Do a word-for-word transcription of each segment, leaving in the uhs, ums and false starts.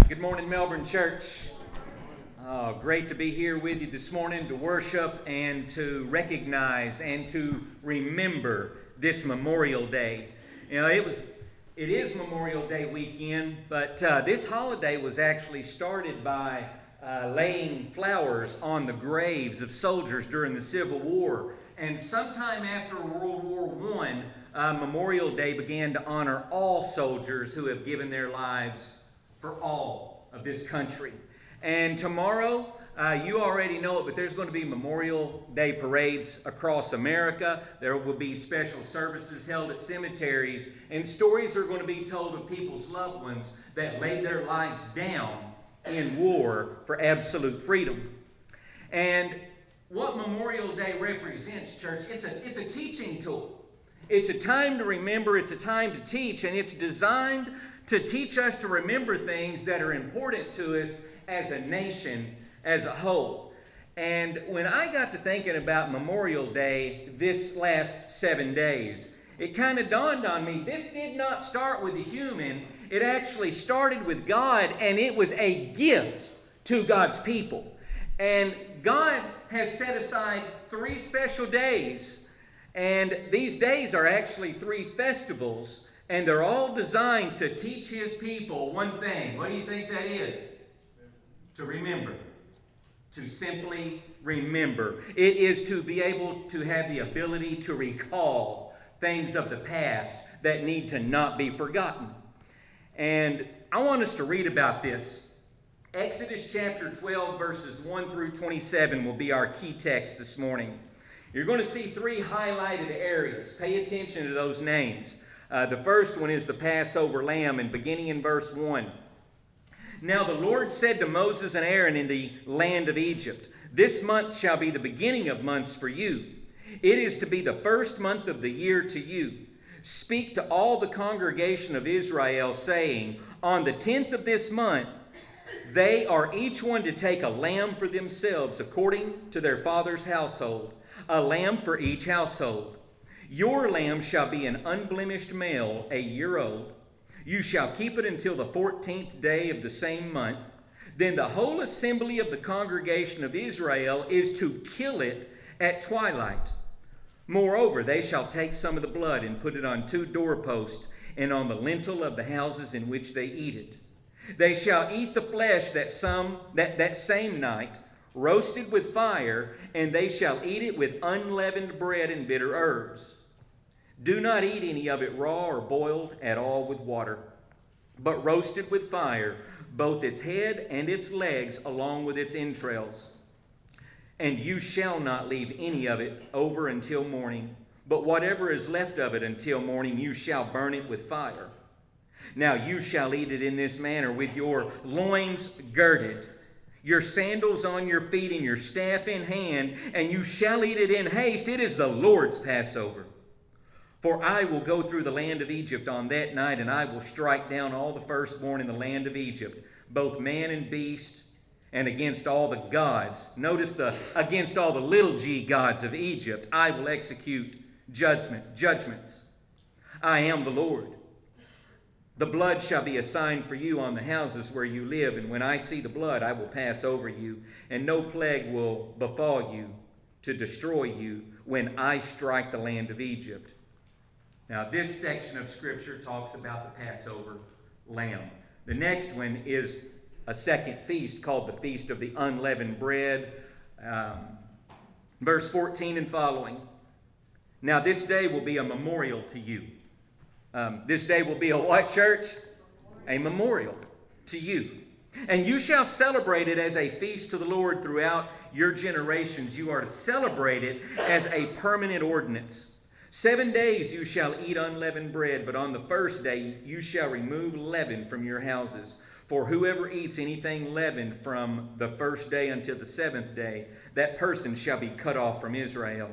Good morning, Melbourne Church. Oh, great to be here with you this morning to worship and to recognize and to remember this Memorial Day. You know, it was, it is Memorial Day weekend, but uh, this holiday was actually started by uh, laying flowers on the graves of soldiers during the Civil War. And sometime after World War One, uh, Memorial Day began to honor all soldiers who have given their lives for all of this country. And tomorrow, uh, you already know it, but there's going to be Memorial Day parades across America. There will be special services held at cemeteries, and stories are going to be told of people's loved ones that laid their lives down in war for absolute freedom. And what Memorial Day represents, church, it's a, it's a teaching tool. It's a time to remember, it's a time to teach, and it's designed to teach us to remember things that are important to us as a nation, as a whole. And when I got to thinking about Memorial Day this last seven days, it kind of dawned on me, this did not start with the human. It actually started with God, and it was a gift to God's people. And God has set aside three special days, and these days are actually three festivals. And they're all designed to teach His people one thing. What do you think that is? To remember. To simply remember. It is to be able to have the ability to recall things of the past that need to not be forgotten. And I want us to read about this. Exodus chapter twelve, verses one through twenty-seven will be our key text this morning. You're going to see three highlighted areas. Pay attention to those names. Uh, the first one is the Passover lamb, and beginning in verse one. Now the Lord said to Moses and Aaron in the land of Egypt, this month shall be the beginning of months for you. It is to be the first month of the year to you. Speak to all the congregation of Israel, saying, on the tenth of this month, they are each one to take a lamb for themselves according to their father's household, a lamb for each household. Your lamb shall be an unblemished male, a year old. You shall keep it until the fourteenth day of the same month. Then the whole assembly of the congregation of Israel is to kill it at twilight. Moreover, they shall take some of the blood and put it on two doorposts and on the lintel of the houses in which they eat it. They shall eat the flesh that some that, that same night, roasted with fire, and they shall eat it with unleavened bread and bitter herbs. Do not eat any of it raw or boiled at all with water, but roasted with fire, both its head and its legs, along with its entrails. And you shall not leave any of it over until morning, but whatever is left of it until morning, you shall burn it with fire. Now you shall eat it in this manner, with your loins girded, your sandals on your feet, and your staff in hand, and you shall eat it in haste. It is the Lord's Passover. For I will go through the land of Egypt on that night, and I will strike down all the firstborn in the land of Egypt, both man and beast, and against all the gods. Notice the against all the little g gods of Egypt, I will execute judgment, judgments. I am the Lord. The blood shall be a sign for you on the houses where you live, and when I see the blood, I will pass over you, and no plague will befall you to destroy you when I strike the land of Egypt. Now, this section of Scripture talks about the Passover lamb. The next one is a second feast called the Feast of the Unleavened Bread. Um, verse fourteen and following. Now, this day will be a memorial to you. Um, this day will be a what, church? A memorial to you. And you shall celebrate it as a feast to the Lord throughout your generations. You are to celebrate it as a permanent ordinance. Seven days you shall eat unleavened bread, but on the first day you shall remove leaven from your houses. For whoever eats anything leavened from the first day until the seventh day, that person shall be cut off from Israel.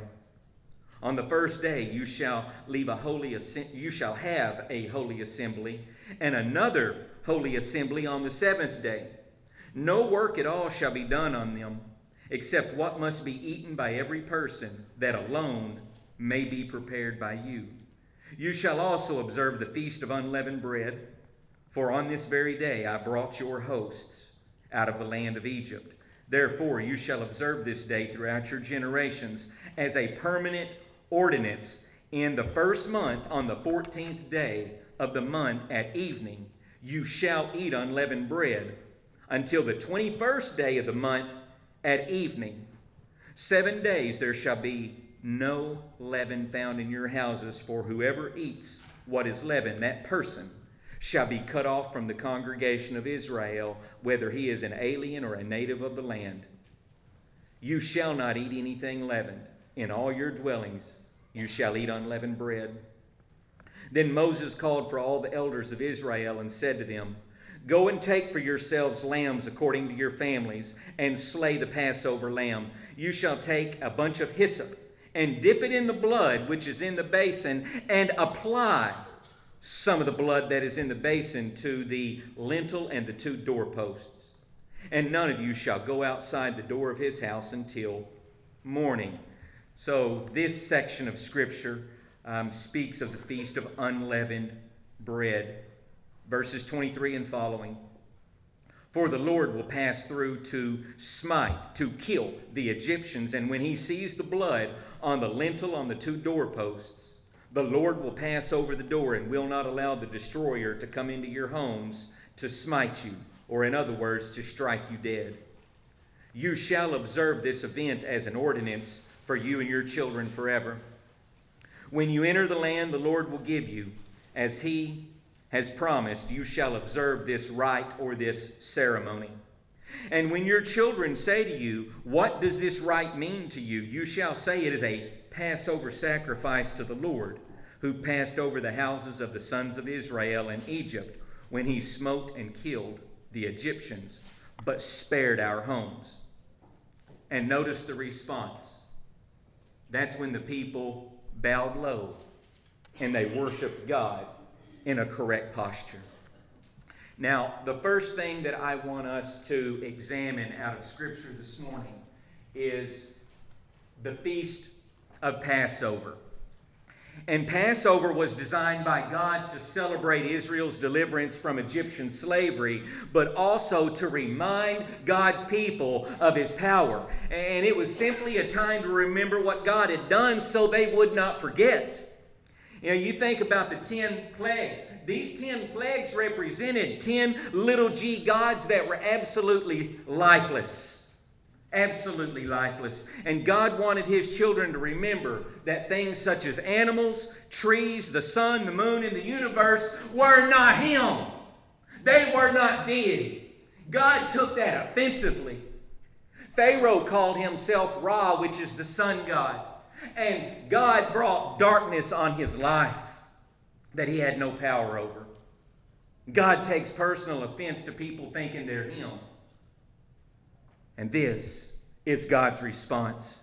On the first day you shall leave a holy you shall have a holy assembly, and another holy assembly on the seventh day. No work at all shall be done on them, except what must be eaten by every person, that alone may be prepared by you. You shall also observe the feast of unleavened bread. For on this very day I brought your hosts out of the land of Egypt. Therefore you shall observe this day throughout your generations as a permanent ordinance. In the first month, on the fourteenth day of the month at evening, you shall eat unleavened bread until the twenty-first day of the month at evening. Seven days there shall be no leaven found in your houses, for whoever eats what is leavened, that person shall be cut off from the congregation of Israel, whether he is an alien or a native of the land. You shall not eat anything leavened. In all your dwellings you shall eat unleavened bread. Then Moses called for all the elders of Israel and said to them, Go and take for yourselves lambs according to your families, and slay the Passover lamb. You shall take a bunch of hyssop and dip it in the blood which is in the basin, and apply some of the blood that is in the basin to the lintel and the two doorposts. And none of you shall go outside the door of his house until morning. So this section of Scripture um, speaks of the Feast of Unleavened Bread. Verses twenty-three and following. For the Lord will pass through to smite, to kill the Egyptians, and when he sees the blood on the lintel on the two doorposts, the Lord will pass over the door and will not allow the destroyer to come into your homes to smite you, or in other words, to strike you dead. You shall observe this event as an ordinance for you and your children forever. When you enter the land the Lord will give you, as he has promised, you shall observe this rite or this ceremony. And when your children say to you, What does this rite mean to you? You shall say it is a Passover sacrifice to the Lord, who passed over the houses of the sons of Israel in Egypt when he smote and killed the Egyptians, but spared our homes. And notice the response. That's when the people bowed low and they worshiped God in a correct posture. Now, the first thing that I want us to examine out of Scripture this morning is the Feast of Passover. And Passover was designed by God to celebrate Israel's deliverance from Egyptian slavery, but also to remind God's people of his power. And it was simply a time to remember what God had done so they would not forget. You know, you think about the ten plagues. These ten plagues represented ten little g gods that were absolutely lifeless. Absolutely lifeless. And God wanted his children to remember that things such as animals, trees, the sun, the moon, and the universe were not him. They were not deity. God took that offensively. Pharaoh called himself Ra, which is the sun god. And God brought darkness on his life that he had no power over. God takes personal offense to people thinking they're him. And this is God's response.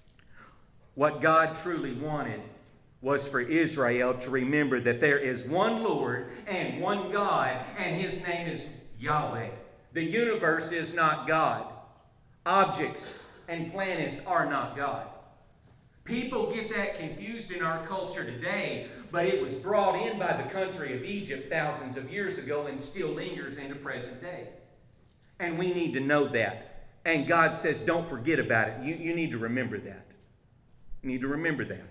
What God truly wanted was for Israel to remember that there is one Lord and one God, and his name is Yahweh. The universe is not God. Objects and planets are not God. People get that confused in our culture today, but it was brought in by the country of Egypt thousands of years ago and still lingers into present day. And we need to know that. And God says, don't forget about it. You, you need to remember that. You need to remember that.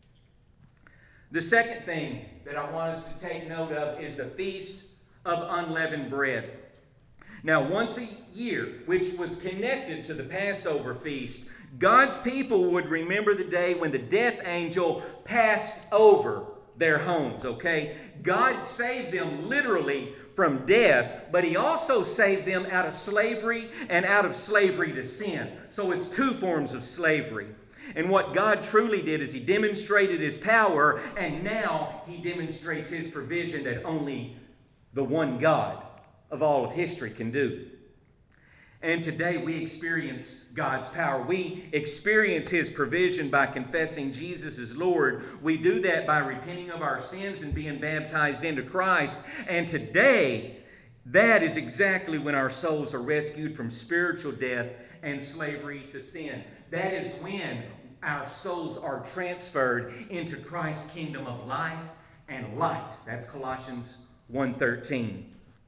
The second thing that I want us to take note of is the Feast of Unleavened Bread. Now, once a year, which was connected to the Passover feast, God's people would remember the day when the death angel passed over their homes, okay? God saved them literally from death, but he also saved them out of slavery and out of slavery to sin. So it's two forms of slavery. And what God truly did is he demonstrated his power, and now he demonstrates his provision that only the one God of all of history can do. And today we experience God's power. We experience his provision by confessing Jesus as Lord. We do that by repenting of our sins and being baptized into Christ. And today, that is exactly when our souls are rescued from spiritual death and slavery to sin. That is when our souls are transferred into Christ's kingdom of life and light. That's Colossians one thirteen.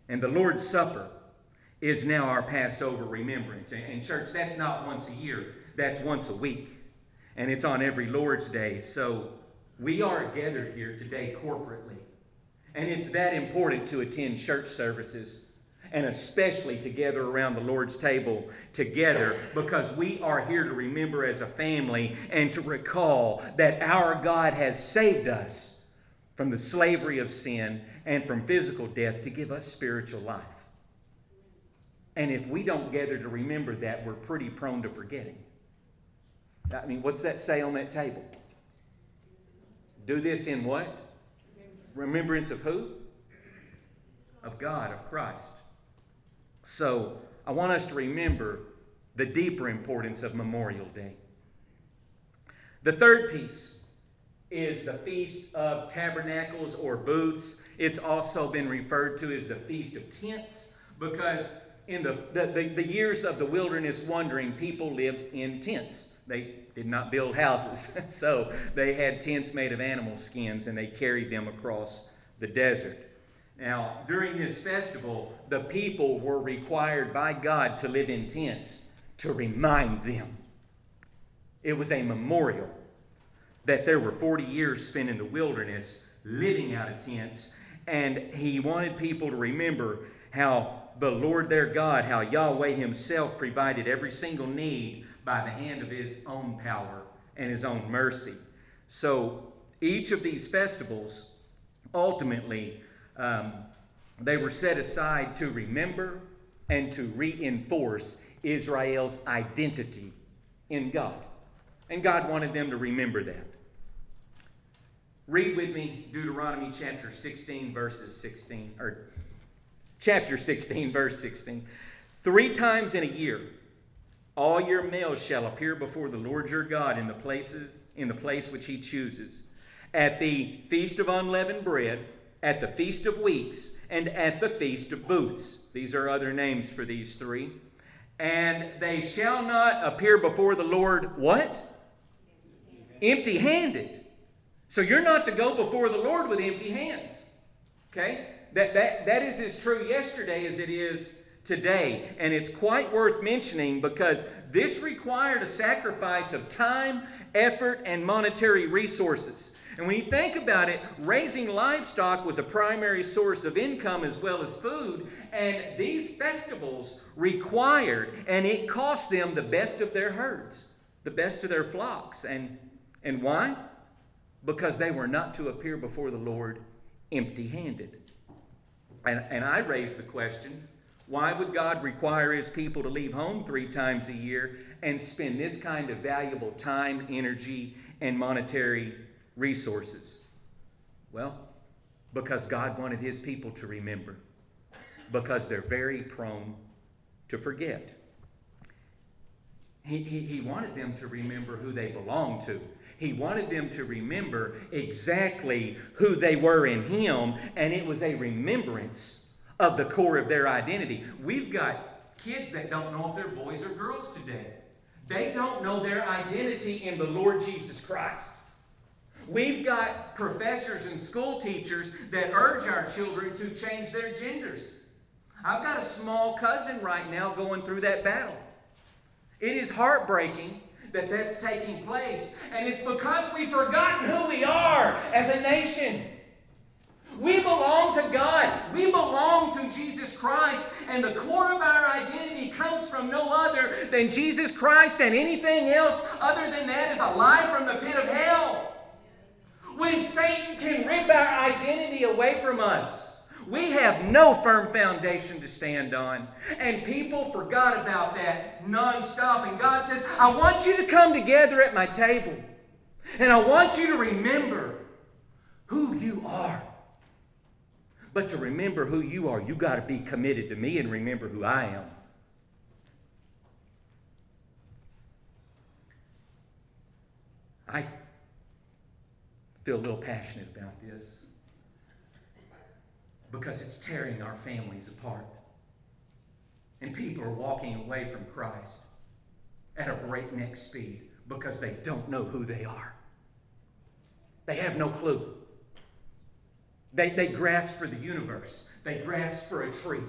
And the Lord's Supper is now our Passover remembrance. And, and church, that's not once a year. That's once a week. And it's on every Lord's Day. So we are gathered here today corporately. And it's that important to attend church services, and especially to gather around the Lord's table together, because we are here to remember as a family and to recall that our God has saved us from the slavery of sin and from physical death to give us spiritual life. And if we don't gather to remember that, we're pretty prone to forgetting. I mean, what's that say on that table? Do this in what? Remembrance of who? Of God, of Christ. So, I want us to remember the deeper importance of Memorial Day. The third piece is the Feast of Tabernacles or Booths. It's also been referred to as the Feast of Tents, because in the, the, the, the years of the wilderness wandering, people lived in tents. They did not build houses, so they had tents made of animal skins, and they carried them across the desert. Now, during this festival, the people were required by God to live in tents to remind them. It was a memorial that there were forty years spent in the wilderness living out of tents, and he wanted people to remember how the Lord their God, how Yahweh himself provided every single need by the hand of his own power and his own mercy. So each of these festivals, ultimately, um, they were set aside to remember and to reinforce Israel's identity in God. And God wanted them to remember that. Read with me Deuteronomy chapter sixteen, verses sixteen, or chapter sixteen, verse sixteen. Three times in a year, all your males shall appear before the Lord your God in the places, in the place which he chooses, at the Feast of Unleavened Bread, at the Feast of Weeks, and at the Feast of Booths. These are other names for these three. And they shall not appear before the Lord, what? Empty-handed. So you're not to go before the Lord with empty hands. Okay? That, that, that is as true yesterday as it is today. And it's quite worth mentioning because this required a sacrifice of time, effort, and monetary resources. And when you think about it, raising livestock was a primary source of income as well as food. And these festivals required, and it cost them the best of their herds, the best of their flocks. And, and why? Because they were not to appear before the Lord empty-handed. And, and I raise the question, why would God require his people to leave home three times a year and spend this kind of valuable time, energy, and monetary resources? Well, because God wanted his people to remember. Because they're very prone to forget. He, he, he wanted them to remember who they belonged to. He wanted them to remember exactly who they were in him, and it was a remembrance of the core of their identity. We've got kids that don't know if they're boys or girls today. They don't know their identity in the Lord Jesus Christ. We've got professors and school teachers that urge our children to change their genders. I've got a small cousin right now going through that battle. It is heartbreaking that that's taking place, and it's because we've forgotten who we are as a nation. We belong to God. We belong to Jesus Christ, and the core of our identity comes from no other than Jesus Christ, and anything else other than that is a lie from the pit of hell. When Satan can rip our identity away from us, we have no firm foundation to stand on. And people forgot about that nonstop. And God says, I want you to come together at my table. And I want you to remember who you are. But to remember who you are, you got to be committed to me and remember who I am. I feel a little passionate about this because it's tearing our families apart. And people are walking away from Christ at a breakneck speed because they don't know who they are. They have no clue. They, they grasp for the universe. They grasp for a tree.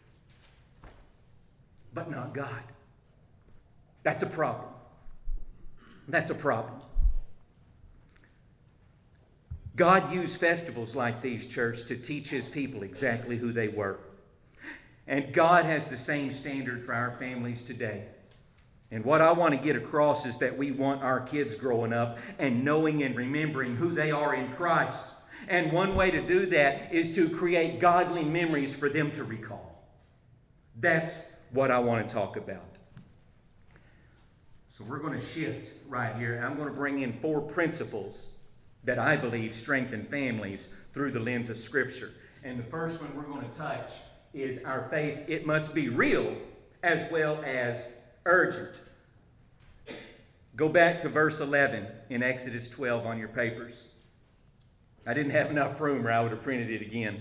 But not God. That's a problem. That's a problem. God used festivals like these, church, to teach His people exactly who they were. And God has the same standard for our families today. And what I want to get across is that we want our kids growing up and knowing and remembering who they are in Christ. And one way to do that is to create godly memories for them to recall. That's what I want to talk about. So we're going to shift right here. I'm going to bring in four principles that I believe strengthen families through the lens of Scripture. And the first one we're going to touch is our faith. It must be real as well as urgent. Go back to verse eleven in Exodus twelve on your papers. I didn't have enough room or I would have printed it again.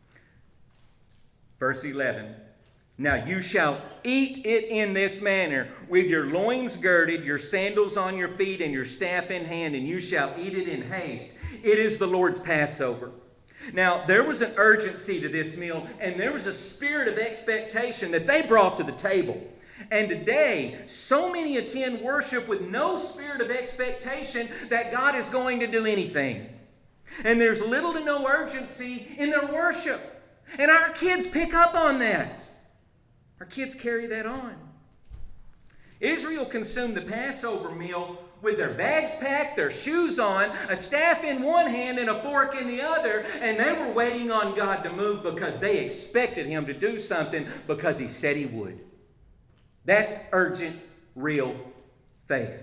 Verse eleven. Now you shall eat it in this manner, with your loins girded, your sandals on your feet, and your staff in hand, and you shall eat it in haste. It is the Lord's Passover. Now, there was an urgency to this meal, and there was a spirit of expectation that they brought to the table. And today, so many attend worship with no spirit of expectation that God is going to do anything. And there's little to no urgency in their worship. And our kids pick up on that. Our kids carry that on. Israel consumed the Passover meal with their bags packed, their shoes on, a staff in one hand and a fork in the other, and they were waiting on God to move because they expected Him to do something because He said He would. That's urgent, real faith.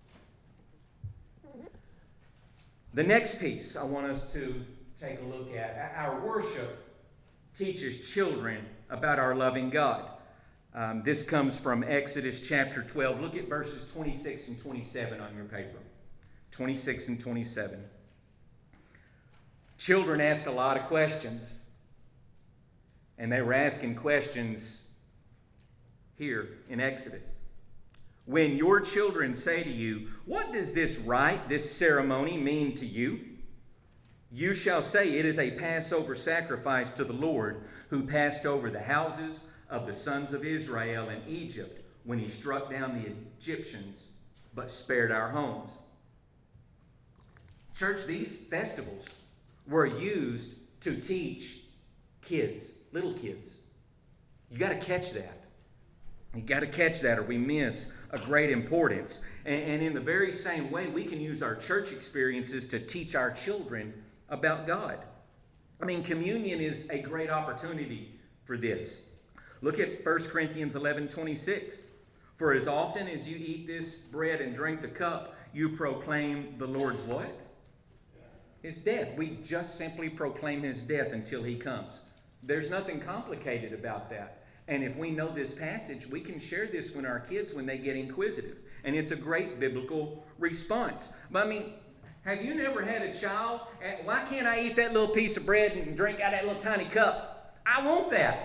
The next piece I want us to take a look at, our worship teaches children about our loving God. Um, this comes from Exodus chapter twelve. Look at verses twenty-six and twenty-seven on your paper. twenty-six and twenty-seven. Children ask a lot of questions. And they were asking questions here in Exodus. When your children say to you, "What does this rite, this ceremony mean to you?" You shall say, "It is a Passover sacrifice to the Lord, who passed over the houses of the sons of Israel in Egypt when He struck down the Egyptians, but spared our homes." Church, these festivals were used to teach kids, little kids. You got to catch that. You got to catch that or we miss a great importance. And, and in the very same way, we can use our church experiences to teach our children about God. I mean, communion is a great opportunity for this. Look at First Corinthians eleven twenty-six. For as often as you eat this bread and drink the cup, you proclaim the Lord's what? His death. We just simply proclaim His death until He comes. There's nothing complicated about that. And if we know this passage, we can share this with our kids when they get inquisitive. And it's a great biblical response. But I mean, have you never had a child? Why can't I eat that little piece of bread and drink out of that little tiny cup? I want that.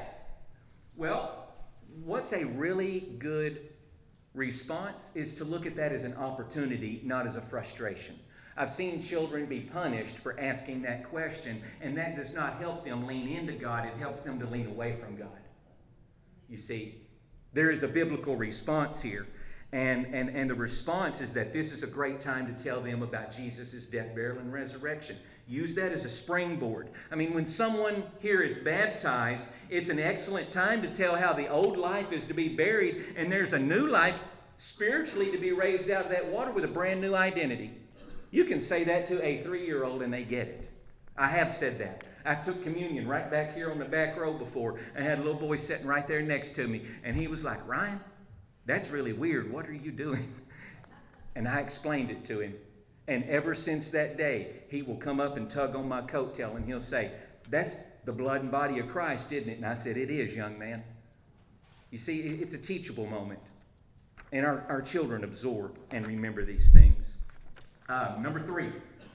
Well, what's a really good response is to look at that as an opportunity, not as a frustration. I've seen children be punished for asking that question, and that does not help them lean into God. It helps them to lean away from God. You see, there is a biblical response here. And, and, and the response is that this is a great time to tell them about Jesus' death, burial, and resurrection. Use that as a springboard. I mean, when someone here is baptized, it's an excellent time to tell how the old life is to be buried, and there's a new life spiritually to be raised out of that water with a brand new identity. You can say that to a three-year-old and they get it. I have said that. I took communion right back here on the back row before. I had a little boy sitting right there next to me, and he was like, "Ryan, that's really weird. What are you doing?" And I explained it to him. And ever since that day, he will come up and tug on my coattail, and he'll say, "That's the blood and body of Christ, isn't it?" And I said, "It is, young man." You see, it's a teachable moment. And our, our children absorb and remember these things. Uh, number three,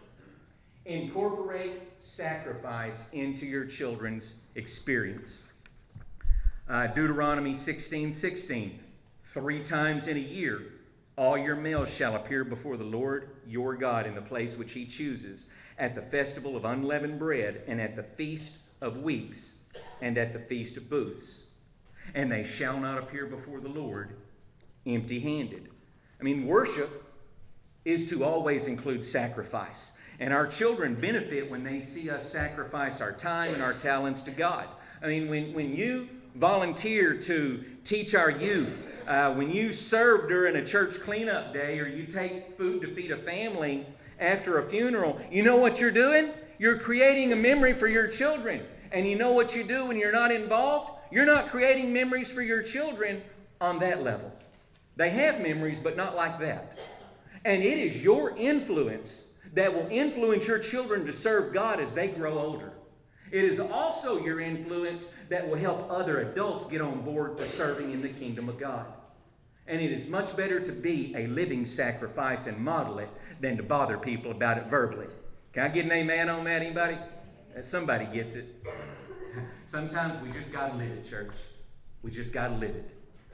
incorporate sacrifice into your children's experience. Uh, Deuteronomy sixteen sixteen. Three times in a year, all your males shall appear before the Lord your God in the place which He chooses, at the festival of unleavened bread, and at the feast of weeks, and at the feast of booths. And they shall not appear before the Lord empty-handed. I mean, worship is to always include sacrifice. And our children benefit when they see us sacrifice our time and our talents to God. I mean, when, when you volunteer to teach our youth, uh, when you serve during a church cleanup day, or you take food to feed a family after a funeral, you know what you're doing? You're creating a memory for your children. And you know what you do when you're not involved? You're not creating memories for your children on that level. They have memories, but not like that. And it is your influence that will influence your children to serve God as they grow older. It is also your influence that will help other adults get on board for serving in the kingdom of God. And it is much better to be a living sacrifice and model it than to bother people about it verbally. Can I get an amen on that, anybody? Somebody gets it. Sometimes we just got to live it, church. We just got to live it.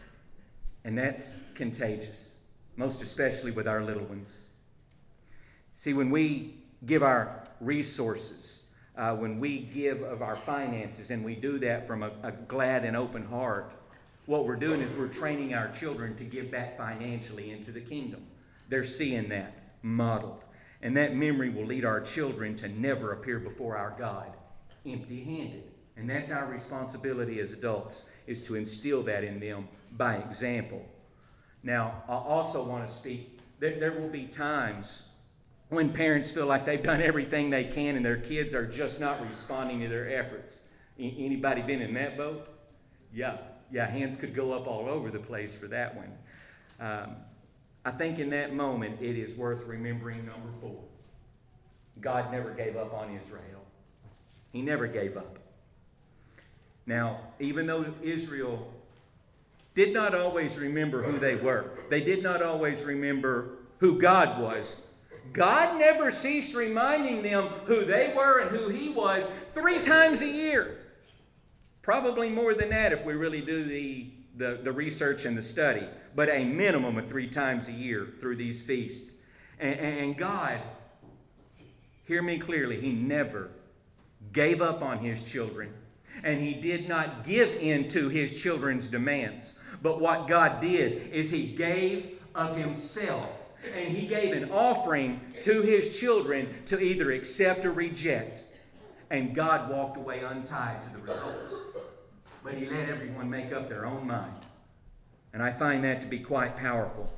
And that's contagious, most especially with our little ones. See, when we give our resources, uh, when we give of our finances, and we do that from a, a glad and open heart, what we're doing is we're training our children to give back financially into the kingdom. They're seeing that modeled. And that memory will lead our children to never appear before our God empty-handed. And that's our responsibility as adults, is to instill that in them by example. Now, I also want to speak, there, there will be times when parents feel like they've done everything they can and their kids are just not responding to their efforts. A- anybody been in that boat? Yeah, yeah, hands could go up all over the place for that one. Um, I think in that moment it is worth remembering number four. God never gave up on Israel. He never gave up. Now, even though Israel did not always remember who they were, they did not always remember who God was, God never ceased reminding them who they were and who He was three times a year. Probably more than that if we really do the, the, the research and the study, but a minimum of three times a year through these feasts. And, and God, hear me clearly, He never gave up on His children, and He did not give in to His children's demands. But what God did is He gave of Himself, and He gave an offering to His children to either accept or reject. And God walked away untied to the results. But He let everyone make up their own mind. And I find that to be quite powerful.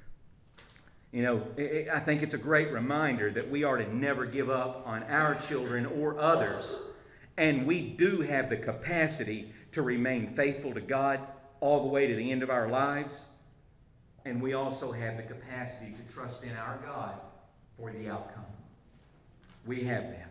You know, I think it's a great reminder that we are to never give up on our children or others. And we do have the capacity to remain faithful to God all the way to the end of our lives. And we also have the capacity to trust in our God for the outcome. We have that.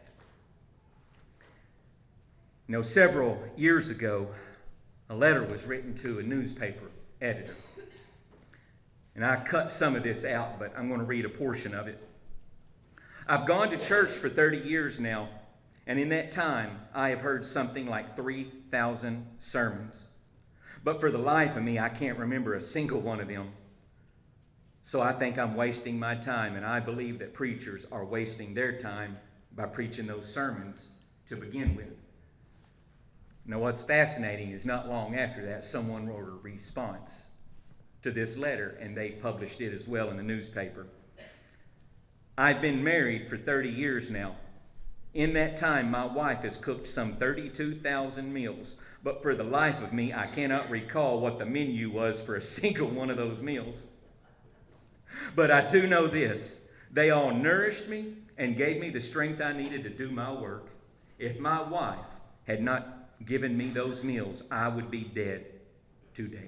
You know, several years ago, a letter was written to a newspaper editor. And I cut some of this out, but I'm going to read a portion of it. I've gone to church for thirty years now, and in that time, I have heard something like three thousand sermons. But for the life of me, I can't remember a single one of them. So I think I'm wasting my time, and I believe that preachers are wasting their time by preaching those sermons to begin with. Now, what's fascinating is not long after that, someone wrote a response to this letter, and they published it as well in the newspaper. I've been married for thirty years now. In that time, my wife has cooked some thirty-two thousand meals, but for the life of me, I cannot recall what the menu was for a single one of those meals. But I do know this: they all nourished me and gave me the strength I needed to do my work. If my wife had not given me those meals, I would be dead today.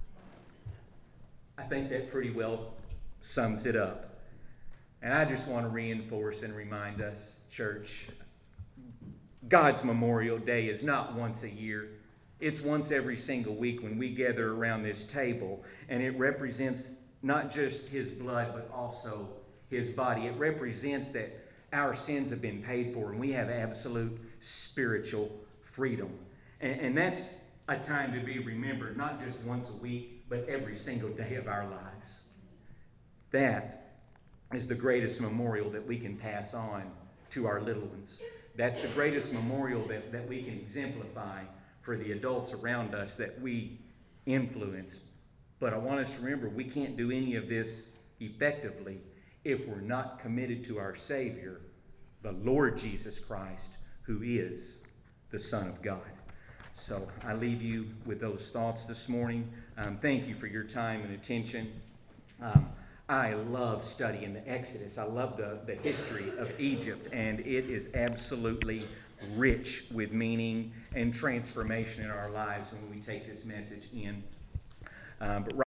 I think that pretty well sums it up. And I just want to reinforce and remind us, church, God's Memorial Day is not once a year. It's once every single week when we gather around this table, and it represents not just His blood, but also His body. It represents that our sins have been paid for, and we have absolute spiritual freedom. And, and that's a time to be remembered, not just once a week, but every single day of our lives. That is the greatest memorial that we can pass on to our little ones. That's the greatest memorial that, that we can exemplify for the adults around us that we influence. But I want us to remember we can't do any of this effectively if we're not committed to our Savior, the Lord Jesus Christ, who is the Son of God. So I leave you with those thoughts this morning. Um, thank you for your time and attention. Um, I love studying the Exodus. I love the, the history of Egypt, and it is absolutely rich with meaning and transformation in our lives when we take this message in. Um, but